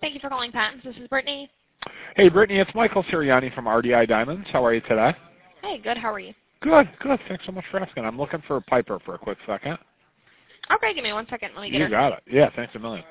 Thank you for calling Patents. This is Brittany. Hey, Brittany, it's Michael Sirianni from RDI Diamonds. How are you today? Hey, good. How are you? Good, good. Thanks so much for asking. I'm looking for Piper for a quick second. Okay, give me 1 second. Let me get her. You got it. Yeah, thanks a million.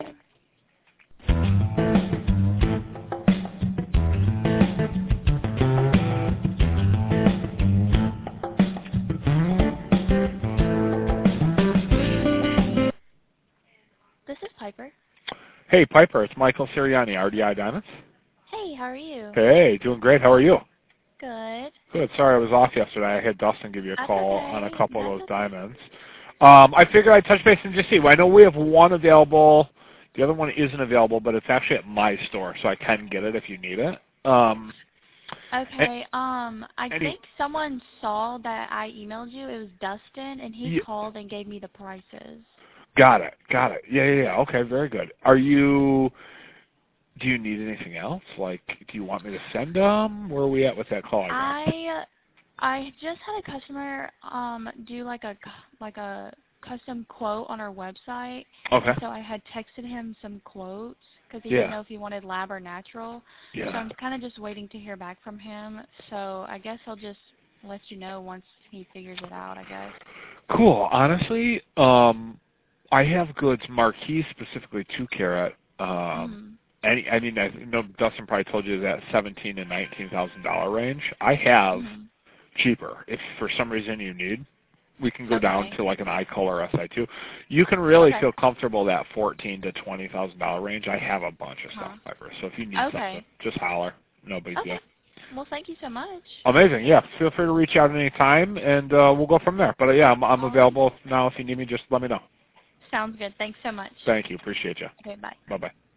This is Piper. Hey, Piper, it's Michael Sirianni, RDI Diamonds. Hey, how are you? Hey, doing great. How are you? Good. Good. Sorry I was off yesterday. I had Dustin give you a That's call okay. on a couple of That's those okay. diamonds. I figured I'd touch base and just see. I know we have one available. The other one isn't available, but it's actually at my store, so I can get it if you need it. Okay. I think someone saw that I emailed you. It was Dustin, and he called and gave me the prices. Got it. Got it. Yeah. Okay, very good. Do you need anything else? Like, do you want me to send them? Where are we at with that call? I just had a customer do like a custom quote on our website. Okay. So I had texted him some quotes because he Yeah. didn't know if he wanted lab or natural. Yeah. So I'm kind of just waiting to hear back from him. So I guess I'll just let you know once he figures it out, I guess. Cool. Honestly, I have goods marquee specifically 2 carat. I know Dustin probably told you that $17,000 and $19,000 range. I have cheaper. If for some reason you need, we can go down to like an iColor SI2. You can really feel comfortable that $14,000 to $20,000 range. I have a bunch of stuff, Piper. So if you need something, just holler. No big deal. Well, thank you so much. Amazing. Yeah, feel free to reach out at any time, and we'll go from there. But yeah, I'm available now. If you need me, just let me know. Sounds good. Thanks so much. Thank you. Appreciate you. Okay, bye. Bye-bye.